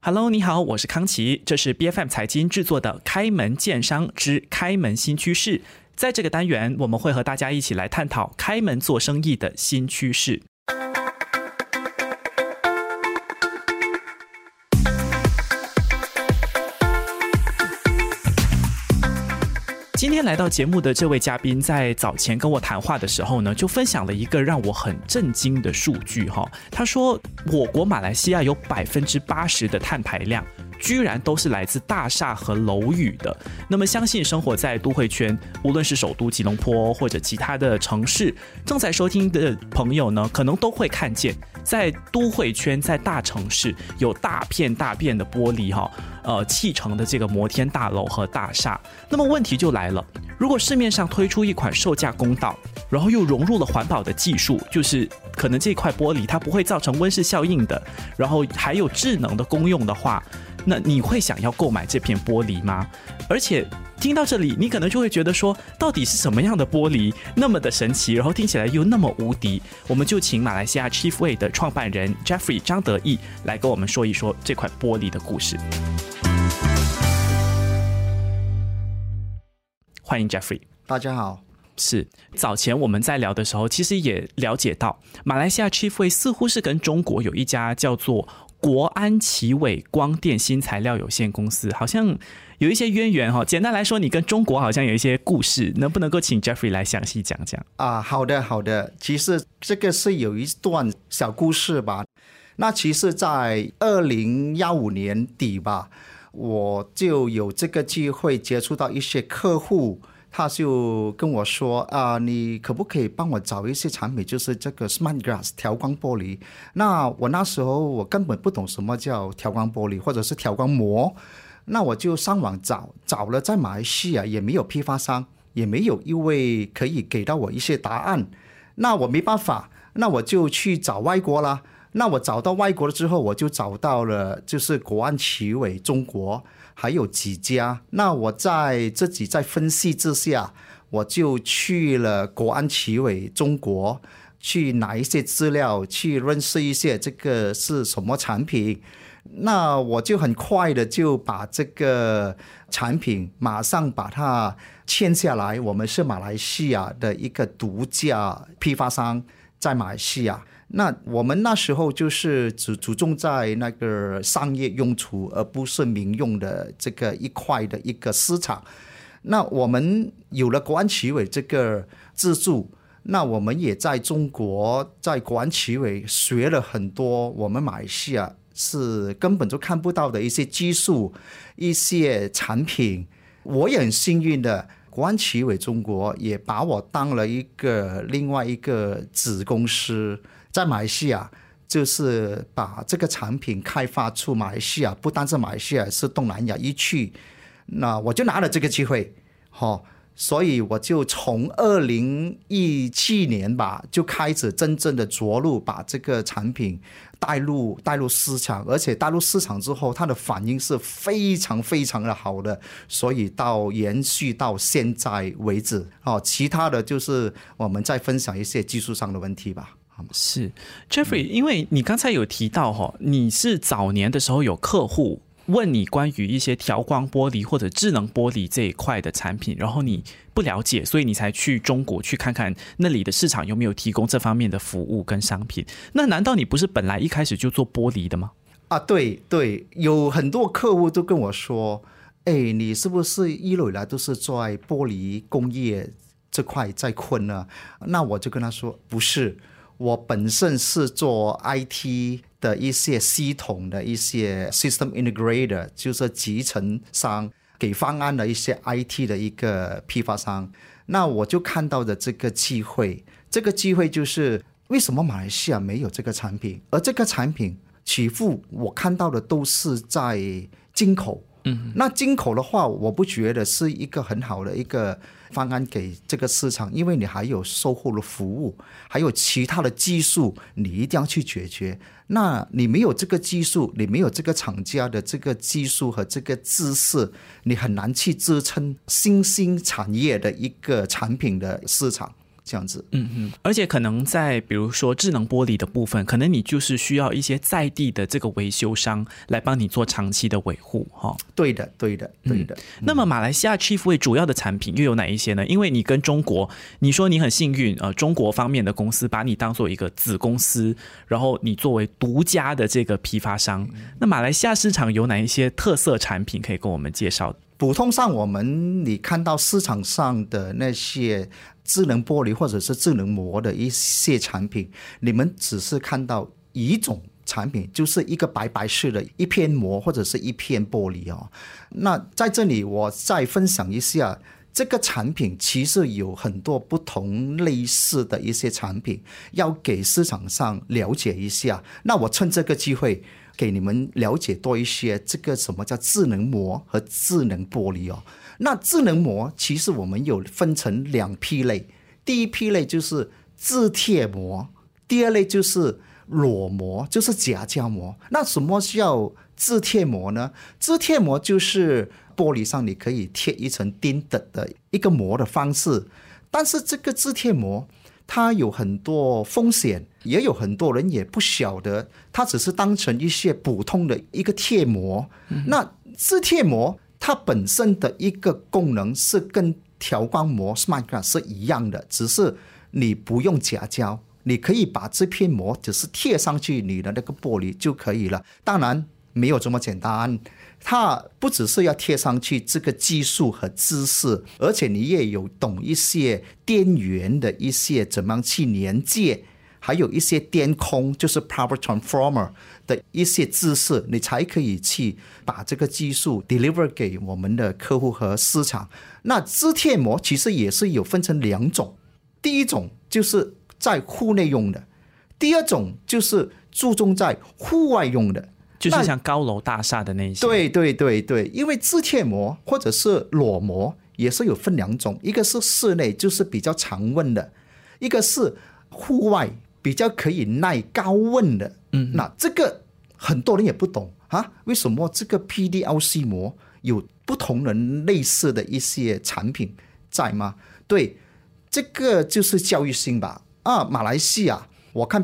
Hello， 你好，我是康琪，这是 BFM 财经制作的开门见商之开门新趋势。在这个单元，我们会和大家一起来探讨开门做生意的新趋势。今天来到节目的这位嘉宾，在早前跟我谈话的时候呢，就分享了一个让我很震惊的数据哈。他说，我国马来西亚有80%的碳排量，居然都是来自大厦和楼宇的。那么，相信生活在都会圈，无论是首都吉隆坡或者其他的城市，正在收听的朋友呢，可能都会看见，在都会圈，在大城市有大片大片的玻璃哈。砌成的这个摩天大楼和大厦。那么问题就来了，如果市面上推出一款售价公道，然后又融入了环保的技术，就是可能这块玻璃它不会造成温室效应的，然后还有智能的功用的话，那你会想要购买这片玻璃吗？而且听到这里，你可能就会觉得说，到底是什么样的玻璃那么的神奇，然后听起来又那么无敌？我们就请马来西亚 Chiefway 的创办人 Jeffrey 张德义来跟我们说一说这块玻璃的故事。欢迎 Jeffrey。 大家好。 是，早前我们在聊的时候，其实也了解到，马来西亚 Chiefway 似乎是跟中国有一家叫做国安奇伟光电新材料有限公司，好像有一些渊源哈。简单来说，你跟中国好像有一些故事，能不能够请 Jeffrey 来详细讲讲？ 好的。其实这个是有一段小故事吧。那其实在2015年底吧，我就有这个机会接触到一些客户，他就跟我说你可不可以帮我找一些产品，就是这个 Smart Glass 调光玻璃。那我那时候我根本不懂什么叫调光玻璃或者是调光膜，那我就上网找了，在马来西亚也没有批发商，也没有一位可以给到我一些答案。那我没办法，那我就去找外国啦。那我找到外国了之后，我就找到了就是国安奇伟中国还有几家。那我在自己在分析之下，我就去了国安奇伟中国，去拿一些资料，去认识一些这个是什么产品。那我就很快的就把这个产品马上把它签下来，我们是马来西亚的一个独家批发商，在马来西亚。那我们那时候就是只注重在那个商业用途，而不是民用的这个一块的一个市场。那我们有了国安奇伟这个自助，那我们也在中国在国安奇伟学了很多我们马来西亚是根本就看不到的一些技术、一些产品。我也很幸运的，国安奇伟中国也把我当了另外一个子公司，在马来西亚就是把这个产品开发出马来西亚，不单是马来西亚，是东南亚一区。那我就拿了这个机会所以我就从2017年吧，就开始真正的着陆，把这个产品带入市场，而且带入市场之后，它的反应是非常非常的好的，所以延续到现在为止。其他的就是我们再分享一些技术上的问题吧。 是 Jeffrey， 因为你刚才有提到你是早年的时候有客户问你关于一些调光玻璃或者智能玻璃这一块的产品，然后你不了解，所以你才去中国去看看那里的市场有没有提供这方面的服务跟商品。那难道你不是本来一开始就做玻璃的吗？ 对，有很多客户都跟我说，你是不是一路以来都是在玻璃工业这块在困呢？那我就跟他说，不是，我本身是做 IT 的一些系统的一些 System Integrator， 就是集成商，给方案的一些 IT 的一个批发商。那我就看到的这个机会就是为什么马来西亚没有这个产品，而这个产品起步我看到的都是在进口。那进口的话，我不觉得是一个很好的一个方案给这个市场，因为你还有售后的服务，还有其他的技术，你一定要去解决。那你没有这个技术，你没有这个厂家的这个技术和这个知识，你很难去支撑新兴产业的一个产品的市场。 这样子。 而且可能在比如说智能玻璃的部分，可能你就是需要一些在地的这个维修商来帮你做长期的维护对的。 那么马来西亚 Chiefway 主要的产品又有哪一些呢？因为你跟中国，你说你很幸运，中国方面的公司把你当做一个子公司，然后你作为独家的这个批发商，那马来西亚市场有哪一些特色产品可以跟我们介绍？ 普通上你看到市场上的那些智能玻璃或者是智能膜的一些产品，你们只是看到一种产品，就是一个白白式的一片膜或者是一片玻璃那在这里我再分享一下，这个产品其实有很多不同类似的一些产品，要给市场上了解一下。那我趁这个机会给你们了解多一些这个什么叫智能膜和智能玻璃那智能膜其实我们有分成2批类，第一批类就是自贴膜，第二类就是裸膜，就是夹胶膜。那什么叫自贴膜呢？自贴膜就是玻璃上你可以贴一层钉的一个膜的方式，但是这个自贴膜它有很多风险，也有很多人也不晓得，它只是当成一些普通的一个贴膜。那自贴膜它本身的一个功能是跟调光膜 Smart Glass 是一样的，只是你不用夹胶，你可以把这片膜只是贴上去你的那个玻璃就可以了。当然没有这么简单，它不只是要贴上去这个技术和知识，而且你也有懂一些电源的一些怎么样去连接，还有一些电控就是 power transformer 的一些知识，你才可以去把这个技术 deliver 给我们的客户和市场。那自贴膜其实也是有分成2种，第一种就是在户内用的，第二种就是注重在户外用的， 就是像高楼大厦的那些。 对，因为自贴膜或者是裸膜也是有分2种，一个是室内就是比较常温的，一个是户外比较可以耐高温的。那这个很多人也不懂为什么这个 PDLC 膜有不同的类似的一些产品在吗？对，这个就是教育性吧。马来西亚我看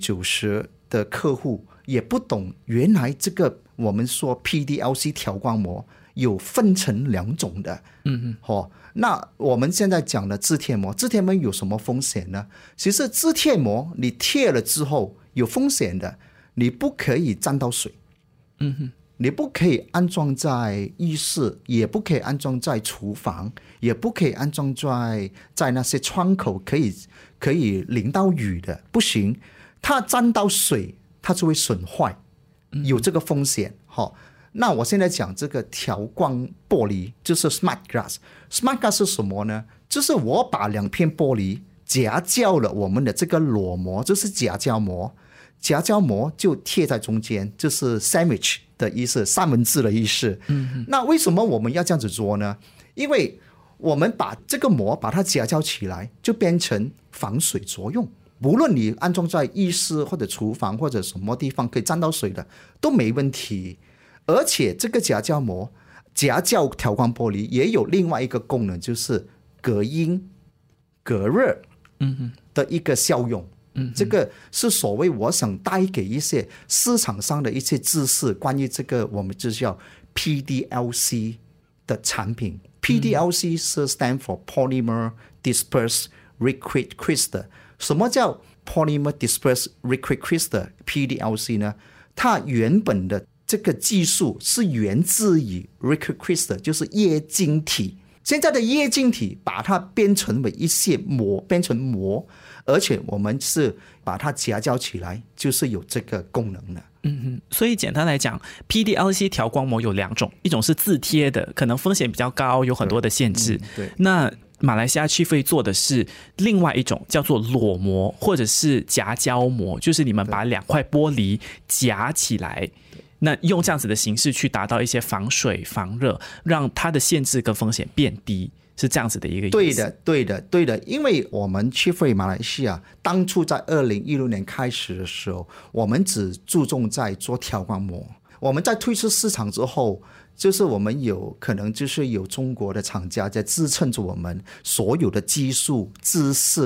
90%的客户也不懂，原来这个我们说 PDLC 调光膜有分成2种的。那我们现在讲的自贴膜，自贴膜有什么风险呢？其实自贴膜你贴了之后有风险的，你不可以沾到水。你不可以安装在浴室，也不可以安装在厨房，也不可以安装在那些窗口可以淋到雨的，不行。它沾到水它就会损坏，有这个风险。那我现在讲这个调光玻璃就是 Smart Glass。Smart Glass 是什么呢？就是我把2片玻璃夹胶了我们的这个裸膜，就是夹胶膜，夹胶膜就贴在中间，就是 sandwich 的意思，三文治的意思。那为什么我们要这样子做呢？因为我们把这个膜把它夹胶起来，就变成防水作用。无论你安装在浴室或者厨房或者什么地方可以沾到水的都没问题。而且这个夹胶膜、夹胶调光玻璃也有另外一个功能，就是隔音、隔热的一个效用。这个是所谓我想带给一些市场上的一些知识，关于这个我们就叫 PDLC 的产品。PDLC 是 stand for Polymer Dispersed Liquid Crystal。什么叫 Polymer Dispersed Liquid Crystal PDLC 呢？它原本的这个技术是源自于 Liquid Crystal， 就是液晶体。现在的液晶体把它变成为一些膜，变成膜，而且我们是把它夹胶起来，就是有这个功能的。 所以简单来讲 PDLC 调光膜有2种，一种是自贴的，可能风险比较高，有很多的限制。 对， 那马来西亚Chiefway做的是另外一种叫做裸膜或者是夹胶膜，就是你们把2块玻璃夹起来，那用这样子的形式去达到一些防水防热，让它的限制跟风险变低，是这样子的一个意思。 对的，因为我们Chiefway马来西亚当初在2016年开始的时候，我们只注重在做调光膜。我们在推出市场之后，就是我们有可能就是有中国的厂家在支撑着我们所有的技术知识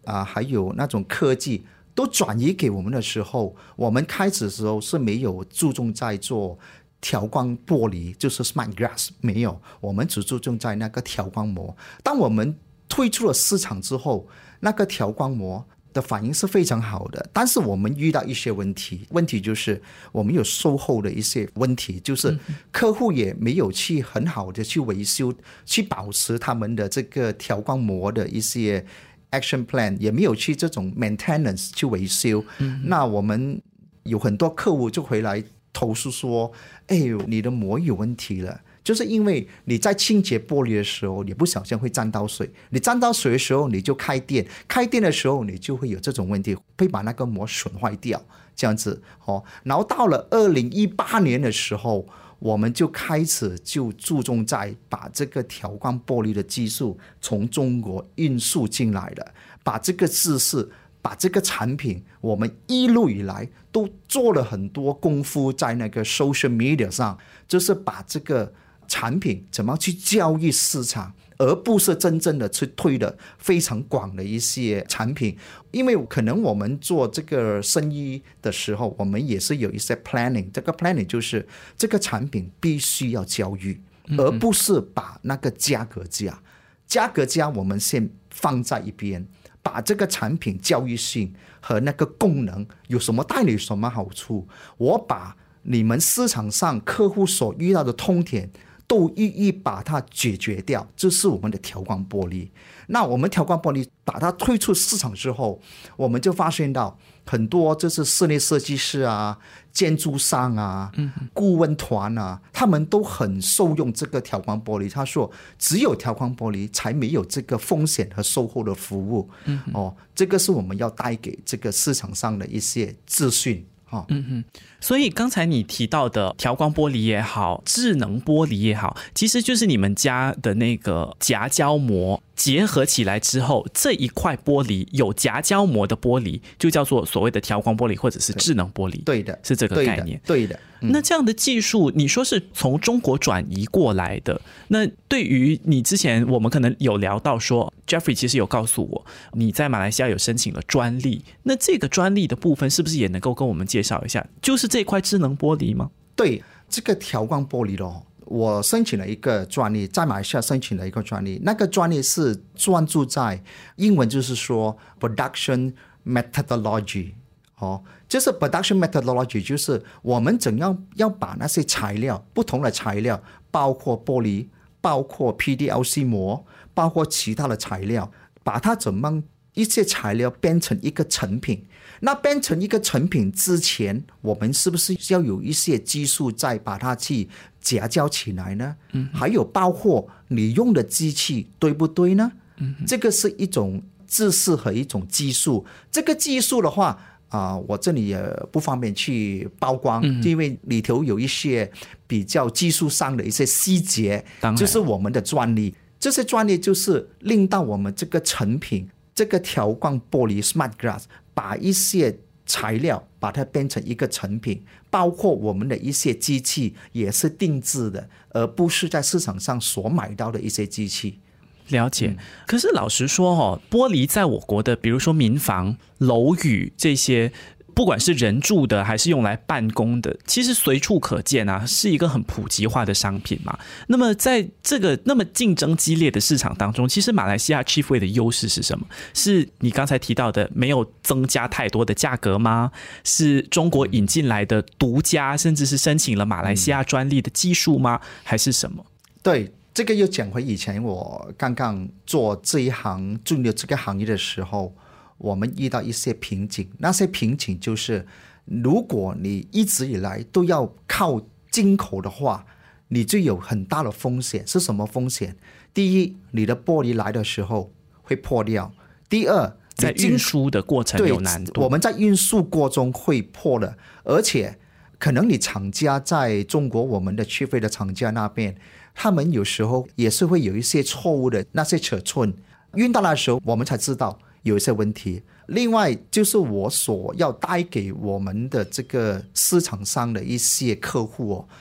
还有那种科技都转移给我们的时候，我们开始的时候是没有注重在做调光玻璃，就是 smart glass， 没有，我们只注重在那个调光膜。当我们推出了市场之后，那个调光膜的反应是非常好的，但是我们遇到一些问题就是我们有售后的一些问题，就是客户也没有去很好的去维修，去保持他们的这个调光膜的一些 action plan， 也没有去这种 maintenance 去维修。那我们有很多客户就回来投诉说，你的膜有问题了，就是因为你在清洁玻璃的时候，你不小心会沾到水，你沾到水的时候你就开电的时候你就会有这种问题，会把那个膜损坏掉，这样子。然后到了2018年的时候，我们就开始就注重在把这个调光玻璃的技术从中国运输进来了，把这个知识，把这个产品，我们一路以来都做了很多功夫在那个 social media 上，就是把这个产品怎么去教育市场，而不是真正的去推的非常广的一些产品。因为可能我们做这个生意的时候，我们也是有一些 planning， 这个 planning 就是这个产品必须要教育，而不是把那个价格价我们先放在一边，把这个产品教育性和那个功能有什么带来什么好处，我把你们市场上客户所遇到的痛点都一一把它解决掉，这是我们的调光玻璃。那我们调光玻璃把它推出市场之后，我们就发现到很多就是室内设计师啊、建筑商啊、顾问团啊，他们都很受用这个调光玻璃。他说只有调光玻璃才没有这个风险和售后的服务。这个是我们要带给这个市场上的一些资讯。 所以刚才你提到的调光玻璃也好，智能玻璃也好，其实就是你们家的那个夹胶膜结合起来之后，这一块玻璃有夹胶膜的玻璃就叫做所谓的调光玻璃或者是智能玻璃。 对的， 是这个概念。 对的。 那这样的技术你说是从中国转移过来的，那对于你之前我们可能有聊到说 Jeffrey 其实有告诉我你在马来西亚有申请了专利，那这个专利的部分是不是也能够跟我们介绍一下，就是这块智能玻璃吗？ 对，这个调光玻璃我申请了一个专利，在马来西亚申请了一个专利，那个专利是专注在英文就是说 production methodology。就是 production methodology， 就是我们怎样要把那些材料，不同的材料，包括玻璃，包括 PDLC 膜，包括其他的材料，把它怎么一些材料变成一个成品。那变成一个成品之前，我们是不是要有一些技术再把它去夹胶起来呢？还有包括你用的机器对不对呢？这个是一种知识和一种技术。这个技术的话我这里也不方便去曝光，因为里头有一些比较技术上的一些细节，就是我们的专利。这些专利就是令到我们这个成品，这个调光玻璃 Smart Glass， 把一些材料把它变成一个成品，包括我们的一些机器也是定制的，而不是在市场上所买到的一些机器。 了解。可是老实说玻璃在我国的比如说民房、楼宇这些，不管是人住的还是用来办公的，其实随处可见啊，是一个很普及化的商品嘛。那么在这个那么竞争激烈的市场当中，其实马来西亚 Chiefway 的优势是什么？是你刚才提到的没有增加太多的价格吗？是中国引进来的独家甚至是申请了马来西亚专利的技术吗？还是什么？ 对，这个又讲回以前我刚刚做这一行进入这个行业的时候，我们遇到一些瓶颈。那些瓶颈就是如果你一直以来都要靠进口的话，你就有很大的风险。是什么风险？第一，你的玻璃来的时候会破掉；第二， 在运输的过程有难度。 我们在运输过程中会破的，而且可能你厂家在中国，我们的Chiefway的厂家那边，他们有时候也是会有一些错误的那些尺寸，运到来的时候我们才知道有一些问题。另外就是我所要带给我们的这个市场上的一些客户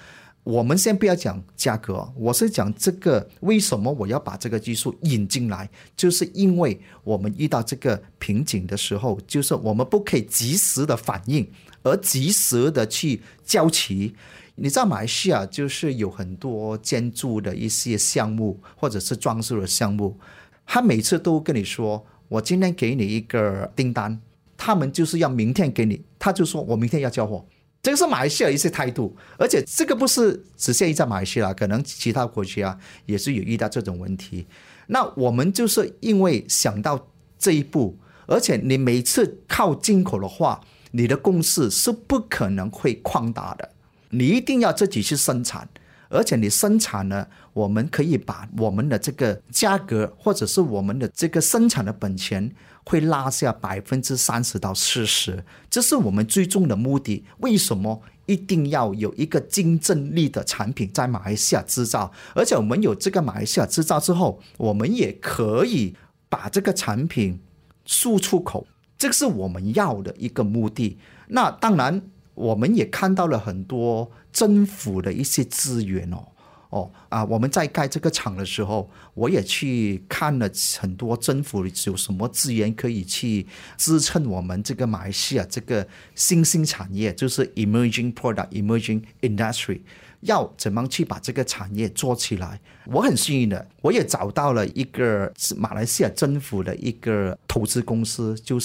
我们先不要讲价格，我是讲这个为什么我要把这个技术引进来，就是因为我们遇到这个瓶颈的时候，就是我们不可以及时的反应，而及时的去交齐。你在马来西亚就是有很多建筑的一些项目或者是装饰的项目，他每次都跟你说我今天给你一个订单，他们就是要明天给你，他就说我明天要交货。这个是马来西亚的一些态度，而且这个不是只限于在马来西亚，可能其他国家也是有遇到这种问题。那我们就是因为想到这一步，而且你每次靠进口的话，你的公司是不可能会扩大的，你一定要自己去生产，而且你生产呢，我们可以把我们的这个价格或者是我们的这个生产的本钱会拉下30%到40%，这是我们最终的目的。为什么一定要有一个竞争力的产品在马来西亚制造？而且我们有这个马来西亚制造之后，我们也可以把这个产品输出口，这是我们要的一个目的。那当然我们也看到了很多政府的一些资源我们在盖这个厂的时候，我也去看了很多政府有什么资源可以去支撑我们这个马来西亚这个新兴产业，就是 emerging product emerging industry， 要怎么去把这个产业做起来。我很幸运的，我也找到了一个马来西亚政府的一个投资公司，就是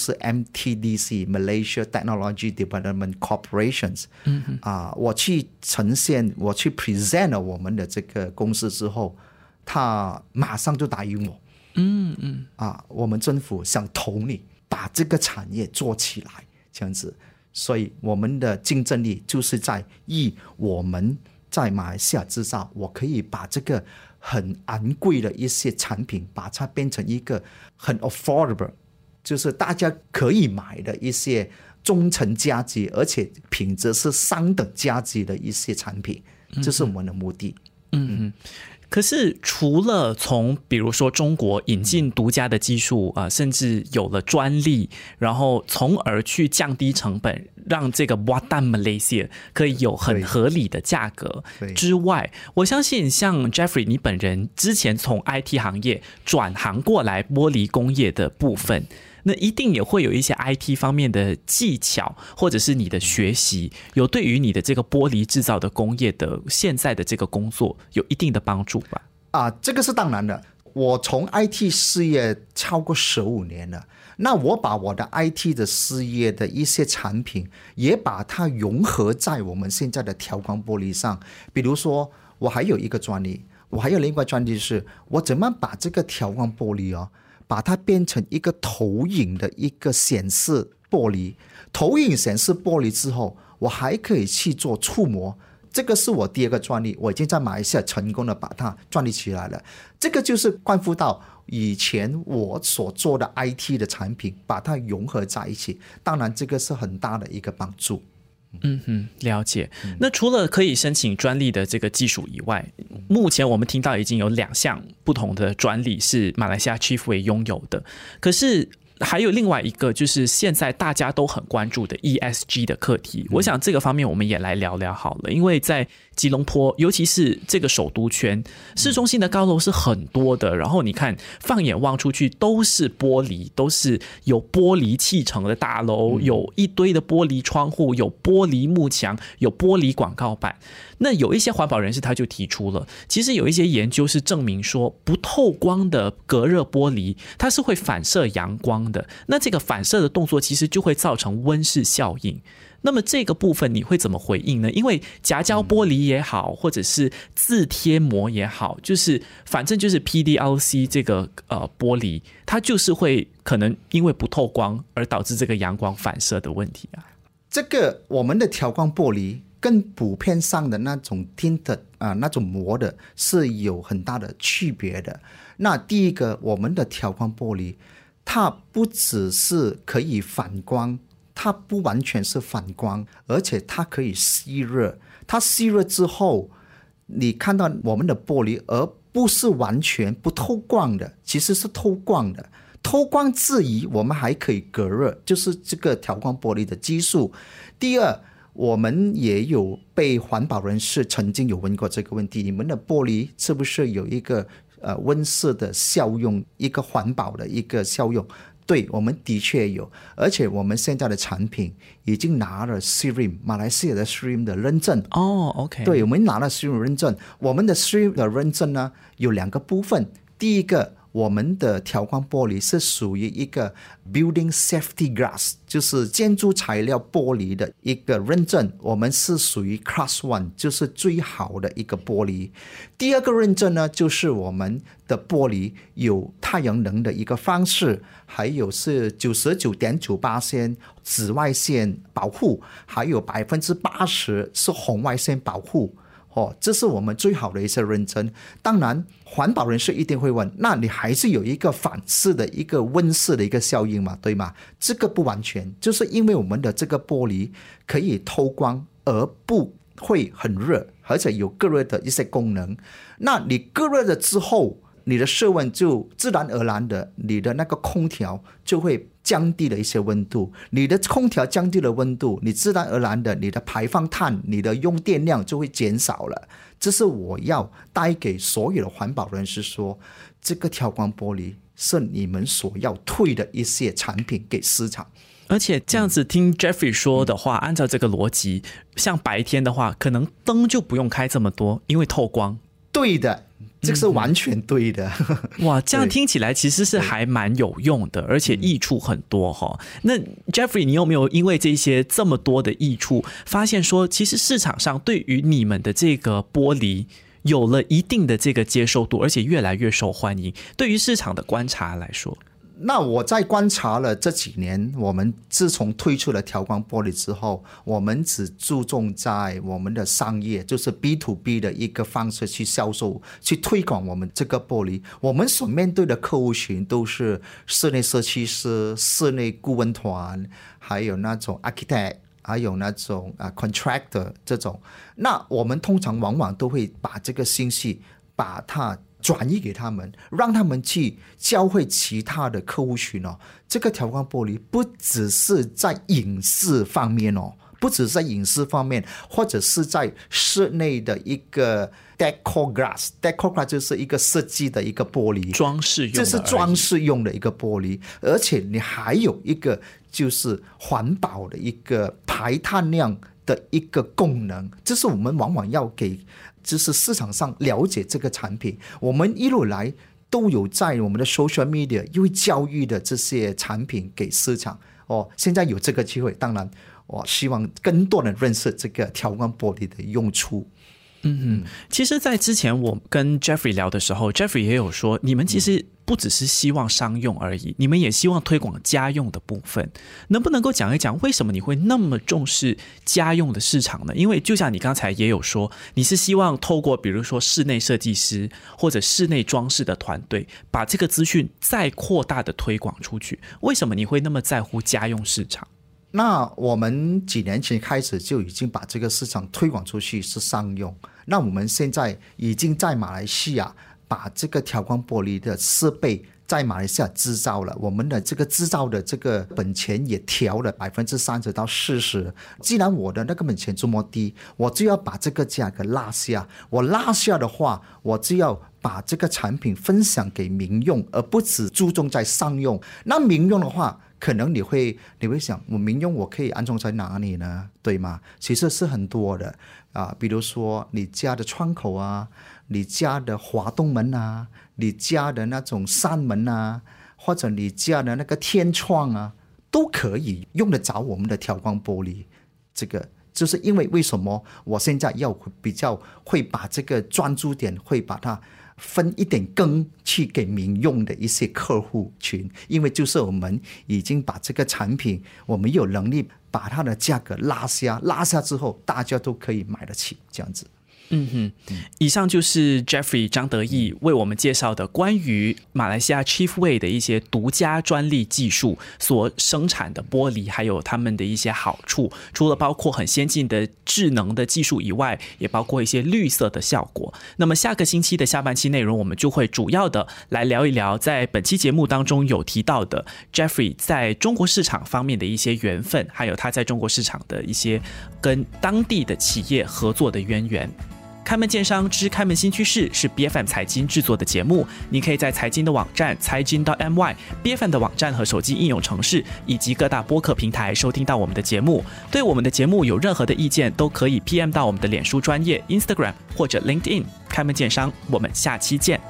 MTDC Malaysia Technology Development Corporations。我去呈现，我去 present 了我们的这个公司之后，他马上就答应我。我们政府想投你，把这个产业做起来，这样子。所以我们的竞争力就是在于我们在马来西亚制造，我可以把这个很昂贵的一些产品，把它变成一个很 affordable， 就是大家可以买的一些中层价级，而且品质是上等价级的一些产品，这是我们的目的。 可是除了从比如说中国引进独家的技术甚至有了专利，然后从而去降低成本，让这个 Buatan Malaysia 可以有很合理的价格之外，我相信像 Jeffrey 你本人之前从 IT 行业转行过来玻璃工业的部分，那一定也会有一些 IT 方面的技巧，或者是你的学习，有对于你的这个玻璃制造的工业的现在的这个工作有一定的帮助吧？ 这个是当然的。我从 IT 事业超过15年了，那我把我的 IT 的事业的一些产品也把它融合在我们现在的调光玻璃上。比如说我还有一个专利，我还有另外专利是我怎么把这个调光玻璃把它变成一个投影的一个显示玻璃，投影显示玻璃之后，我还可以去做触摸，这个是我第二个专利，我已经在马来西亚成功的把它专利起来了。这个就是关乎到以前我所做的 IT 的产品，把它融合在一起，当然这个是很大的一个帮助。 了解。那除了可以申请专利的这个技术以外，目前我们听到已经有2项不同的专利是马来西亚 Chiefway 拥有的，可是还有另外一个就是现在大家都很关注的 ESG 的课题，我想这个方面我们也来聊聊好了。因为在吉隆坡，尤其是这个首都圈，市中心的高楼是很多的，然后你看放眼望出去都是玻璃，都是有玻璃砌成的大楼，有一堆的玻璃窗户，有玻璃幕墙，有玻璃广告板。那有一些环保人士他就提出了，其实有一些研究是证明说，不透光的隔热玻璃它是会反射阳光的，那这个反射的动作其实就会造成温室效应。那么这个部分你会怎么回应呢？因为夹胶玻璃也好，或者是自贴膜也好，就是反正就是 PDLC 这个玻璃，它就是会可能因为不透光而导致这个阳光反射的问题这个我们的调光玻璃跟普遍上的那种 tinted 那种膜的是有很大的区别的。那第一个，我们的调光玻璃它不只是可以反光，它不完全是反光，而且它可以吸热。它吸热之后，你看到我们的玻璃而不是完全不透光的，其实是透光的。透光之余，我们还可以隔热，就是这个调光玻璃的技术。第二， 我们也有被环保人士曾经有问过这个问题，你们的玻璃是不是有一个温室的效用，一个环保的一个效用？对，我们的确有，而且我们现在的产品已经拿了 SIRIM 马来西亚的 SIRIM 的认证。 OK。 对，我们拿了 SIRIM 认证。我们的 SIRIM 的认证呢有2个部分，第一个，我们的调光玻璃是属于一个 Building Safety Glass， 就是建筑材料玻璃的一个认证，我们是属于 Class 1， 就是最好的一个玻璃。第二个认证呢，就是我们的玻璃有太阳能的一个方式，还有是 99.98% 紫外线保护，还有 80% 是红外线保护。这是我们最好的一些认证。当然环保人士一定会问，那你还是有一个反式的一个温室的一个效应嘛，对吗？这个不完全，就是因为我们的这个玻璃可以透光而不会很热，而且有隔热的一些功能。那你隔热了之后，你的室温就自然而然的，你的那个空调就会降低了一些温度。你的空调降低了温度，你自然而然的，你的排放碳、你的用电量就会减少了。这是我要带给所有的环保人士说，这个调光玻璃是你们所要推的一些产品给市场。 而且这样子听 Jeffrey 说的话，按照这个逻辑，像白天的话，可能灯就不用开这么多，因为透光。 对的，这是完全对的。 哇，这样听起来其实是还蛮有用的，而且益处很多哈。那 Jeffrey， 你有没有因为这么多的益处，发现说其实市场上对于你们的这个玻璃有了一定的这个接受度，而且越来越受欢迎？对于市场的观察来说， 那我在观察了这几年，我们自从推出了调光玻璃之后，我们只注重在我们的商业，就是 B2B 的一个方式去销售、去推广我们这个玻璃。我们所面对的客户群都是室内设计师、室内顾问团，还有那种 architect， 还有那种contractor 这种。那我们通常往往都会把这个信息把它转移给他们，让他们去教会其他的客户群哦。这个调光玻璃不只是在影视方面哦，不只是在影视方面，或者是在室内的一个 decor glass，decor glass 就是一个设计的一个玻璃， 装饰用的， 这是装饰用的一个玻璃，而且你还有一个就是环保的一个排碳量的一个功能，这是我们往往要给就是市场上了解这个产品。我们一路来都有在我们的 social media 因为教育的这些产品给市场现在有这个机会，当然我希望更多人认识这个调光玻璃的用处。 其实在之前我跟 Jeffrey 聊的时候， Jeffrey 也有说，你们其实不只是希望商用而已，你们也希望推广家用的部分。能不能够讲一讲为什么你会那么重视家用的市场呢？因为就像你刚才也有说，你是希望透过比如说室内设计师或者室内装饰的团队，把这个资讯再扩大的推广出去。为什么你会那么在乎家用市场？ 那我们几年前开始就已经把这个市场推广出去是商用，那我们现在已经在马来西亚把这个调光玻璃的设备在马来西亚制造了，我们的这个制造的这个本钱也调了 30% 到 40%。 既然我的那个本钱这么低，我就要把这个价格拉下，我拉下的话，我就要把这个产品分享给民用，而不只注重在商用。那民用的话，可能你会想，我民用我可以安装在哪里呢？对吗？其实是很多的比如说你家的窗口啊，你家的滑动门啊，你家的那种扇门啊，或者你家的那个天窗啊，都可以用得着我们的调光玻璃。这个就是因为为什么我现在要比较会把这个专注点会把它分一点羹去给民用的一些客户群，因为就是我们已经把这个产品，我们有能力把它的价格拉下之后，大家都可以买得起，这样子。 以上就是 Jeffrey 张德义为我们介绍的关于马来西亚 Chiefway 的一些独家专利技术所生产的玻璃，还有他们的一些好处。除了包括很先进的智能的技术以外，也包括一些绿色的效果。那么下个星期的下半期内容，我们就会主要的来聊一聊在本期节目当中有提到的 Jeffrey 在中国市场方面的一些缘分，还有他在中国市场的一些跟当地的企业合作的渊源。开门见商之开门新趋势是 BFM 财经制作的节目，你可以在财经的网站财经.my、BFM 的网站和手机应用程式以及各大播客平台收听到我们的节目。对我们的节目有任何的意见，都可以 PM 到我们的脸书专页 Instagram 或者 LinkedIn。开门见商，我们下期见。